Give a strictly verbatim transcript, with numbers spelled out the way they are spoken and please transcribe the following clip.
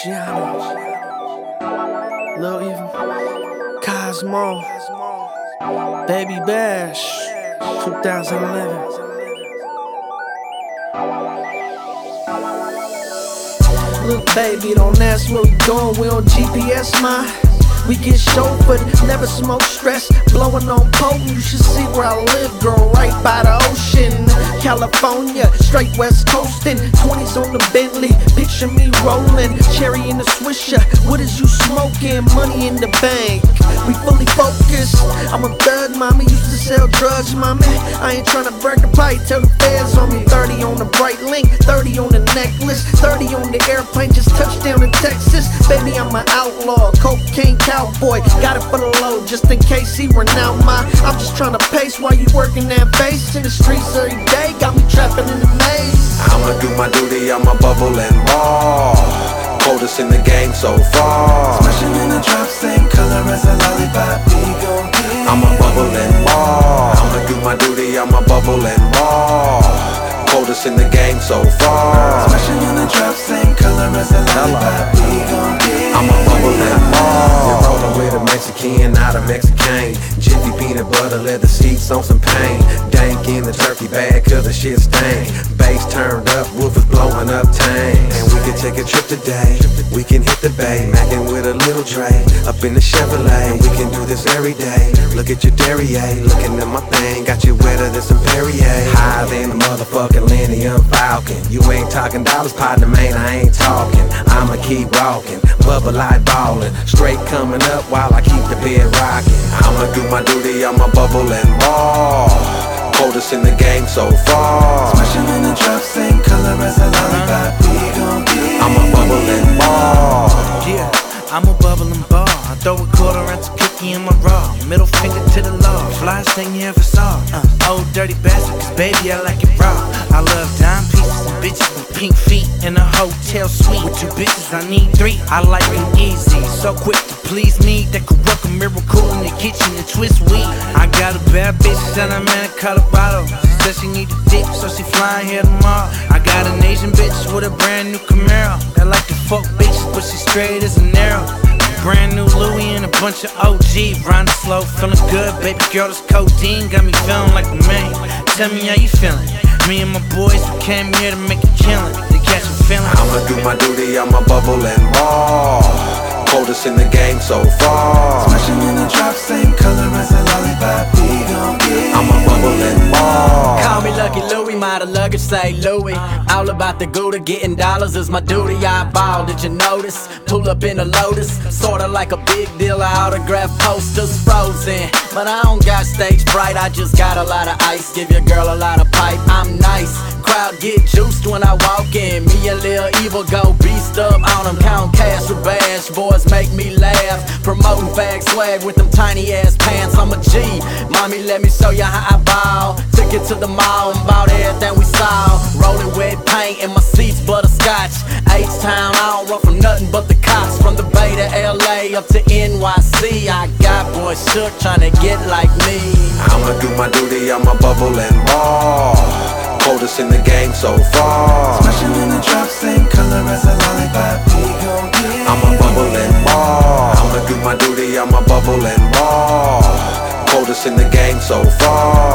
Gianni, Lil Evil, Cosmo, Baby Bash, twenty eleven. Look, baby, don't ask where we going, we on G P S, my. We get chauffeured, never smoke stress, blowing on potent. You should see where I live, girl, right by the ocean. California, straight west coastin', twenties on the Bentley, picture me rolling, cherry in the Swisher. What is you smoking? Money in the bank, we fully focused. I'm a thug, mommy, used to sell drugs, mommy. I ain't tryna break the pipe, tell the feds on me. Thirty on the bright link, thirty on the necklace, thirty on the airplane, just touched down in Texas. Baby, I'm an outlaw, cocaine cowboy, got it for the low, just in case he run out my. I'm just tryna pace while you working that bass in the streets every day, got me trapping in the maze. I'ma do my duty, I'ma bubble and ball. Coldest in the game so far. Smashing in the drop, same color as a lollipop. We gon' get I'ma bubble and ball. I'ma do my duty, I'ma bubble and ball. Coldest in the game so far. Smashing in the drop, same color as a lollipop. We gon' get I'ma bubble and ball. You're rolling with a Mexican, not a Mexican. Jiffy peanut butter, leather seats on some pain. Dank in the turkey bag, cause the shit stain. Bass turned up, woofers blowing up tanks. And we can take a trip today, we can hit the bay. Mackin' with a little Dre, up in the Chevrolet. We can do this every day, look at your Derriere. Looking at my thing, got you wetter than some Perrier. Higher than the motherfucking Millennium Falcon. You ain't talking dollars, partner, man, I ain't talking. I'ma keep walking, bubble like ballin'. Straight coming up while I keep the bed rockin'. I'ma do my duty, I'ma bubble and ball. Coldest in the game so far. Smashing in the drop, same color as a lollipop. We gon' get I'ma bubble and ball. Yeah, I'm a bubble and ball. I throw a quarter ounce of cookie in my raw. Middle finger to the law. Flies thing you ever saw. Uh, old dirty bastard, cause baby I like it raw. I love dime pieces and bitches with pink feet in a hotel suite. With two bitches, I need three. I like them easy, so quick to please me. That could work a miracle in the kitchen and twist weed. I got a bad bitch down in Colorado. She said she need a dip, so she flying here tomorrow. I got an Asian bitch with a brand new Camaro. That like to fuck bitches, but she straight as an arrow. Brand new Louis and a bunch of O G. Riding slow, feeling good, baby girl, this codeine got me feeling like the man. Tell me how you feeling. Me and my boys, we came here to make a killing. They catch a feeling. I'ma do my duty, I'ma bubble and ball. Coldest in the game so far. Smashing in the drop, same color as a lollipop. We gon' get I'ma bubble and ball. Call me Lucky Louie, my luggage say Louie. All about the Gouda, getting dollars is my duty. I ball, did you notice? Pull up in a Lotus, sorta like a big deal. I autograph posters, frozen. But I don't got stage fright, I just got a lot of ice. Give your girl a lot of pipe, I'm nice. Crowd get juiced when I walk in. Me and Lil Evil go beast up on them. Count cash with bash, boys make me laugh. Promoting fag swag with them tiny ass pants, I'm a G. Mommy, let me show you how I ball. Took it to the mall and bought everything we saw. Rolling wet paint in my seats, butterscotch. H-Town, I don't run from nothing but the cops. From the Bay to L A up to N Y C. I got boys shook tryna get like me. I'ma do my duty, I'ma bubble and ball. Coldest in the game so far. Smashing in the drop, same color as a lollipop. We gon' get I'ma bubble and ball. I'ma do my duty, I'ma bubble and ball. Coldest in the game so far.